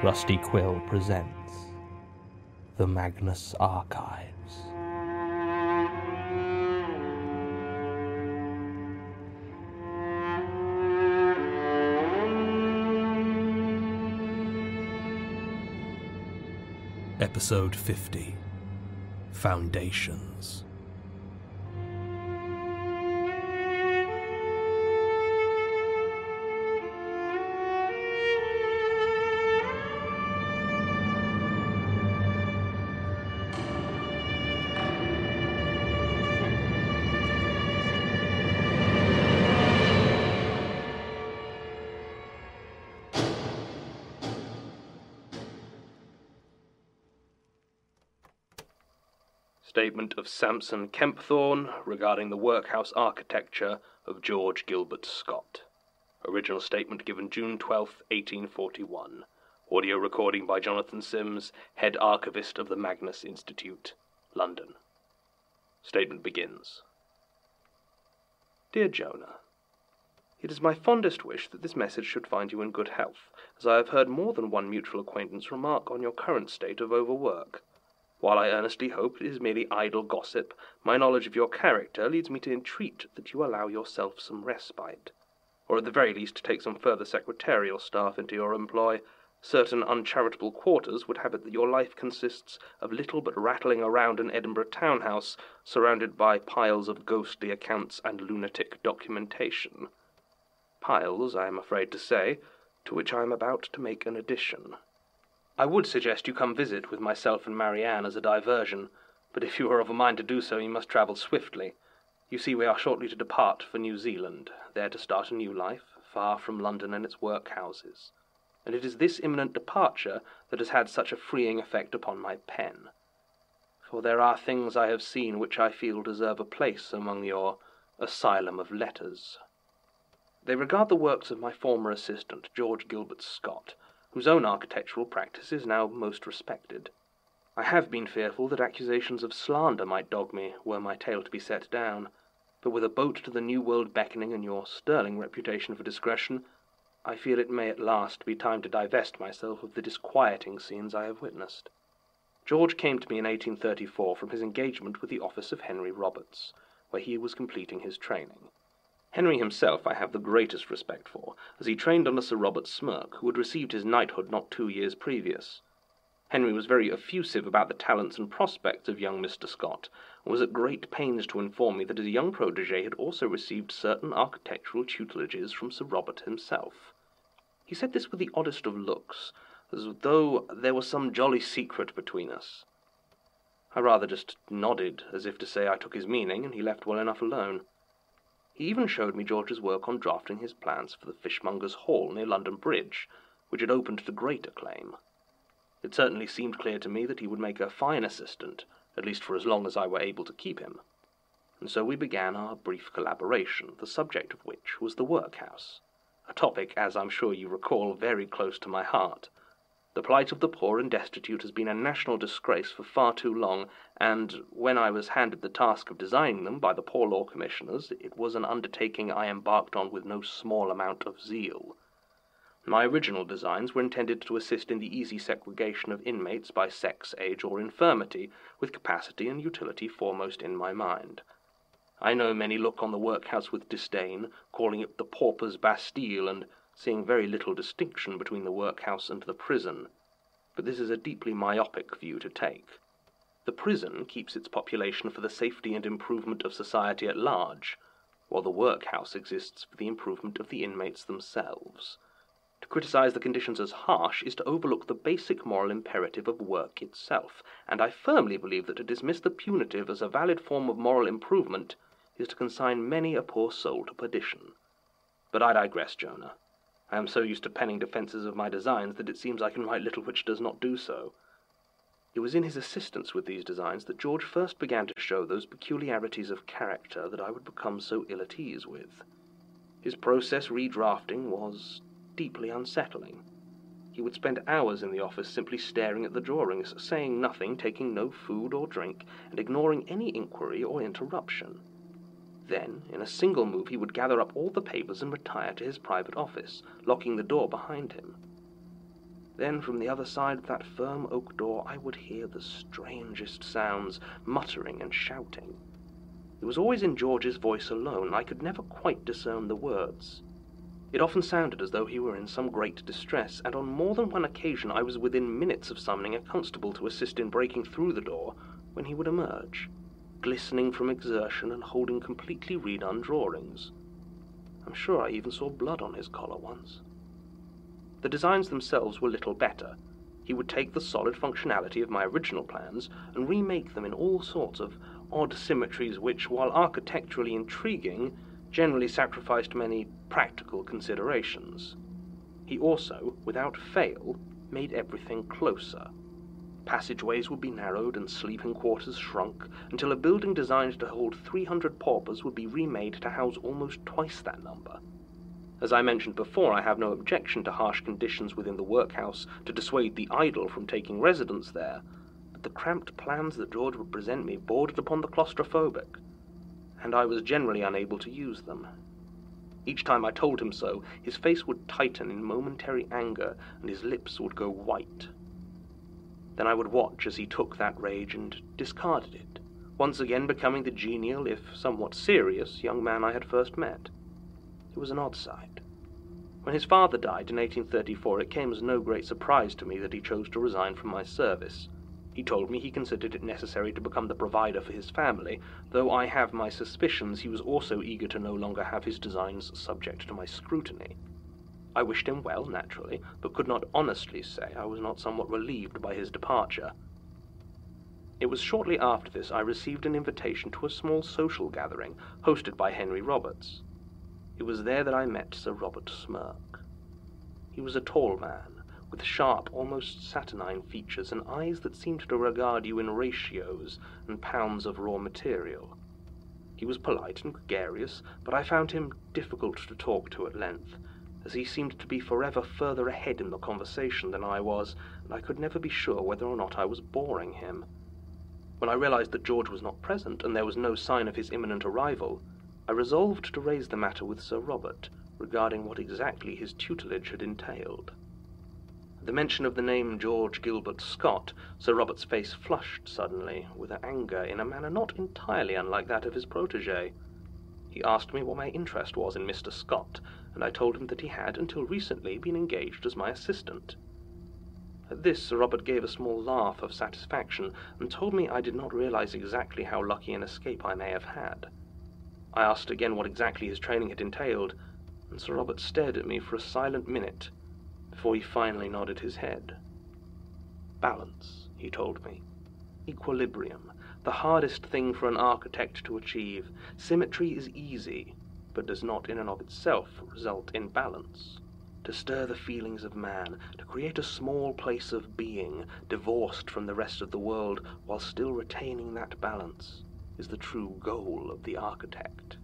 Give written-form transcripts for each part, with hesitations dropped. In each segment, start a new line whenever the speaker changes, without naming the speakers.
Rusty Quill presents The Magnus Archives. Episode 50, Foundations.
Statement of Samson Kempthorne regarding the workhouse architecture of George Gilbert Scott. Original statement given June 12, 1841. Audio recording by Jonathan Sims, head archivist of the Magnus Institute, London. Statement begins. Dear Jonah, it is my fondest wish that this message should find you in good health, as I have heard more than one mutual acquaintance remark on your current state of overwork. While I earnestly hope it is merely idle gossip, my knowledge of your character leads me to entreat that you allow yourself some respite, or at the very least take some further secretarial staff into your employ. Certain uncharitable quarters would have it that your life consists of little but rattling around an Edinburgh townhouse, surrounded by piles of ghostly accounts and lunatic documentation. Piles, I am afraid to say, to which I am about to make an addition. I would suggest you come visit with myself and Marianne as a diversion, but if you are of a mind to do so, you must travel swiftly. You see, we are shortly to depart for New Zealand, there to start a new life, far from London and its workhouses. And it is this imminent departure that has had such a freeing effect upon my pen. For there are things I have seen which I feel deserve a place among your asylum of letters. They regard the works of my former assistant, George Gilbert Scott, whose own architectural practice is now most respected. I have been fearful that accusations of slander might dog me, were my tale to be set down, but with a boat to the New World beckoning and your sterling reputation for discretion, I feel it may at last be time to divest myself of the disquieting scenes I have witnessed. George came to me in 1834 from his engagement with the office of Henry Roberts, where he was completing his training. Henry himself I have the greatest respect for, as he trained under Sir Robert Smirke, who had received his knighthood not 2 years previous. Henry was very effusive about the talents and prospects of young Mr. Scott, and was at great pains to inform me that his young protégé had also received certain architectural tutelages from Sir Robert himself. He said this with the oddest of looks, as though there was some jolly secret between us. I rather just nodded, as if to say I took his meaning, and he left well enough alone. He even showed me George's work on drafting his plans for the Fishmongers' Hall near London Bridge, which had opened to great acclaim. It certainly seemed clear to me that he would make a fine assistant, at least for as long as I were able to keep him. And so we began our brief collaboration, the subject of which was the workhouse, a topic, as I'm sure you recall, very close to my heart. The plight of the poor and destitute has been a national disgrace for far too long, and when I was handed the task of designing them by the Poor Law Commissioners, it was an undertaking I embarked on with no small amount of zeal. My original designs were intended to assist in the easy segregation of inmates by sex, age, or infirmity, with capacity and utility foremost in my mind. I know many look on the workhouse with disdain, calling it the pauper's Bastille, and seeing very little distinction between the workhouse and the prison, but this is a deeply myopic view to take. The prison keeps its population for the safety and improvement of society at large, while the workhouse exists for the improvement of the inmates themselves. To criticize the conditions as harsh is to overlook the basic moral imperative of work itself, and I firmly believe that to dismiss the punitive as a valid form of moral improvement is to consign many a poor soul to perdition. But I digress, Jonah. I am so used to penning defences of my designs that it seems I can write little which does not do so. It was in his assistance with these designs that George first began to show those peculiarities of character that I would become so ill at ease with. His process redrafting was deeply unsettling. He would spend hours in the office simply staring at the drawings, saying nothing, taking no food or drink, and ignoring any inquiry or interruption. Then, in a single move, he would gather up all the papers and retire to his private office, locking the door behind him. Then from the other side of that firm oak door I would hear the strangest sounds, muttering and shouting. It was always in George's voice alone. I could never quite discern the words. It often sounded as though he were in some great distress, and on more than one occasion I was within minutes of summoning a constable to assist in breaking through the door, when he would emerge, glistening from exertion and holding completely redone drawings. I'm sure I even saw blood on his collar once. The designs themselves were little better. He would take the solid functionality of my original plans and remake them in all sorts of odd symmetries which, while architecturally intriguing, generally sacrificed many practical considerations. He also, without fail, made everything closer. Passageways would be narrowed and sleeping quarters shrunk, until a building designed to hold 300 paupers would be remade to house almost twice that number. As I mentioned before, I have no objection to harsh conditions within the workhouse to dissuade the idle from taking residence there, but the cramped plans that George would present me bordered upon the claustrophobic, and I was generally unable to use them. Each time I told him so, his face would tighten in momentary anger, and his lips would go white. Then I would watch as he took that rage and discarded it, once again becoming the genial, if somewhat serious, young man I had first met. It was an odd sight. When his father died in 1834, it came as no great surprise to me that he chose to resign from my service. He told me he considered it necessary to become the provider for his family, though I have my suspicions he was also eager to no longer have his designs subject to my scrutiny. I wished him well, naturally, but could not honestly say I was not somewhat relieved by his departure. It was shortly after this I received an invitation to a small social gathering hosted by Henry Roberts. It was there that I met Sir Robert Smirke. He was a tall man, with sharp, almost saturnine features and eyes that seemed to regard you in ratios and pounds of raw material. He was polite and gregarious, but I found him difficult to talk to at length, as he seemed to be forever further ahead in the conversation than I was, and I could never be sure whether or not I was boring him. When I realized that George was not present, and there was no sign of his imminent arrival, I resolved to raise the matter with Sir Robert regarding what exactly his tutelage had entailed. At the mention of the name George Gilbert Scott, Sir Robert's face flushed suddenly, with anger in a manner not entirely unlike that of his protégé. He asked me what my interest was in Mr. Scott, and I told him that he had, until recently, been engaged as my assistant. At this, Sir Robert gave a small laugh of satisfaction, and told me I did not realize exactly how lucky an escape I may have had. I asked again what exactly his training had entailed, and Sir Robert stared at me for a silent minute, before he finally nodded his head. Balance, he told me. Equilibrium, the hardest thing for an architect to achieve. Symmetry is easy, but does not in and of itself result in balance. To stir the feelings of man, to create a small place of being, divorced from the rest of the world, while still retaining that balance, is the true goal of the architect.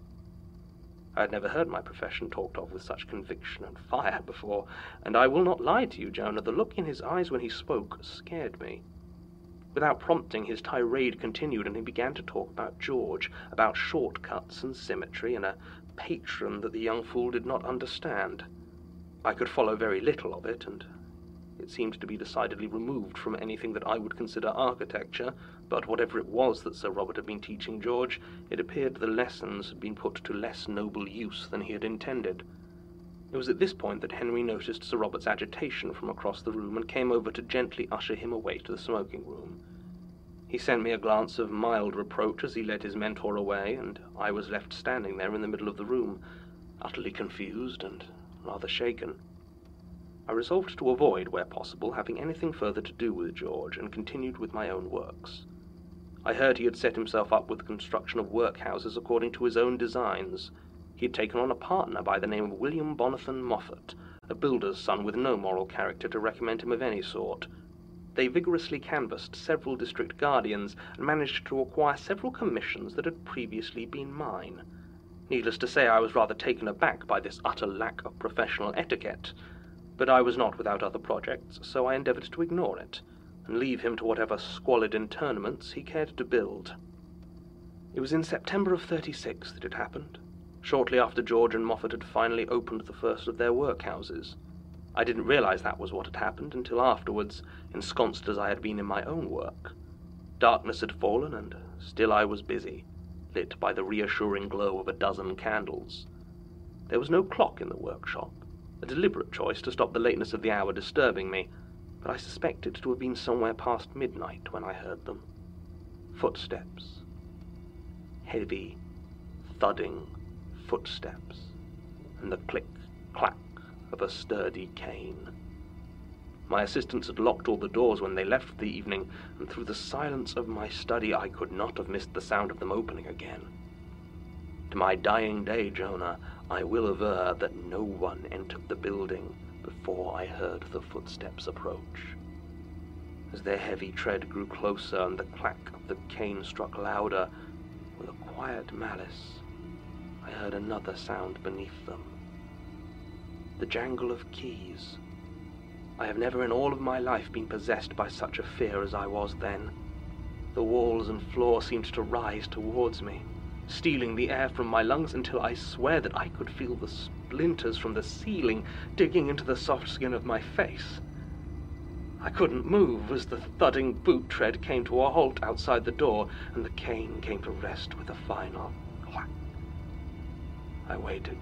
I had never heard my profession talked of with such conviction and fire before, and I will not lie to you, Jonah, the look in his eyes when he spoke scared me. Without prompting, his tirade continued, and he began to talk about George, about shortcuts and symmetry, and a patron that the young fool did not understand. I could follow very little of it, and it seemed to be decidedly removed from anything that I would consider architecture, but whatever it was that Sir Robert had been teaching George, it appeared the lessons had been put to less noble use than he had intended. It was at this point that Henry noticed Sir Robert's agitation from across the room and came over to gently usher him away to the smoking room. He sent me a glance of mild reproach as he led his mentor away, and I was left standing there in the middle of the room, utterly confused and rather shaken. I resolved to avoid, where possible, having anything further to do with George, and continued with my own works. I heard he had set himself up with the construction of workhouses according to his own designs. He had taken on a partner by the name of William Bonathan Moffat, a builder's son with no moral character to recommend him of any sort. They vigorously canvassed several district guardians, and managed to acquire several commissions that had previously been mine. Needless to say, I was rather taken aback by this utter lack of professional etiquette, but I was not without other projects, so I endeavoured to ignore it, and leave him to whatever squalid interments he cared to build. It was in September of '36 that it happened, shortly after George and Moffat had finally opened the first of their workhouses. I didn't realize that was what had happened until afterwards, ensconced as I had been in my own work. Darkness had fallen, and still I was busy, lit by the reassuring glow of a dozen candles. There was no clock in the workshop, a deliberate choice to stop the lateness of the hour disturbing me, but I suspect it to have been somewhere past midnight when I heard them. Footsteps. Heavy, thudding footsteps, and the click-clack of a sturdy cane. My assistants had locked all the doors when they left for the evening, and through the silence of my study I could not have missed the sound of them opening again. To my dying day, Jonah, I will aver that no one entered the building before I heard the footsteps approach. As their heavy tread grew closer and the clack of the cane struck louder, with a quiet malice, I heard another sound beneath them. The jangle of keys. I have never in all of my life been possessed by such a fear as I was then. The walls and floor seemed to rise towards me, stealing the air from my lungs until I swear that I could feel the splinters from the ceiling digging into the soft skin of my face. I couldn't move as the thudding boot tread came to a halt outside the door and the cane came to rest with a final clack. I waited.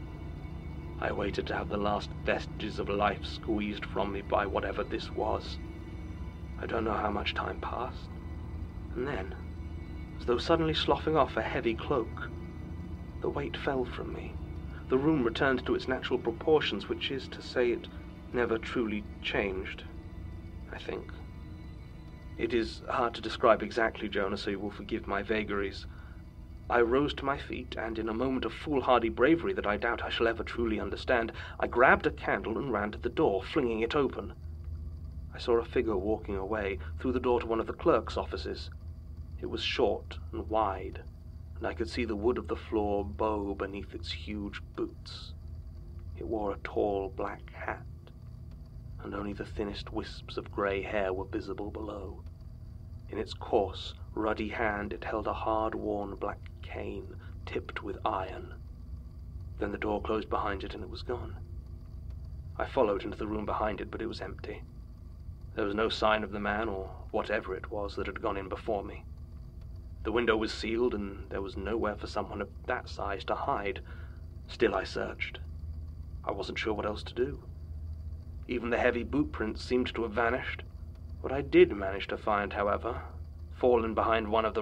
I waited to have the last vestiges of life squeezed from me by whatever this was. I don't know how much time passed, and then, as though suddenly sloughing off a heavy cloak, the weight fell from me. The room returned to its natural proportions, which is to say it never truly changed, I think. It is hard to describe exactly, Jonah, so you will forgive my vagaries. I rose to my feet, and in a moment of foolhardy bravery that I doubt I shall ever truly understand, I grabbed a candle and ran to the door, flinging it open. I saw a figure walking away through the door to one of the clerk's offices. It was short and wide, and I could see the wood of the floor bow beneath its huge boots. It wore a tall black hat, and only the thinnest wisps of grey hair were visible below. In its coarse, ruddy hand it held a hard-worn black cane tipped with iron. Then the door closed behind it and it was gone. I followed into the room behind it, but it was empty. There was no sign of the man or whatever it was that had gone in before me. The window was sealed, and there was nowhere for someone of that size to hide. Still I searched. I wasn't sure what else to do. Even the heavy boot prints seemed to have vanished. What I did manage to find, however, fallen behind one of the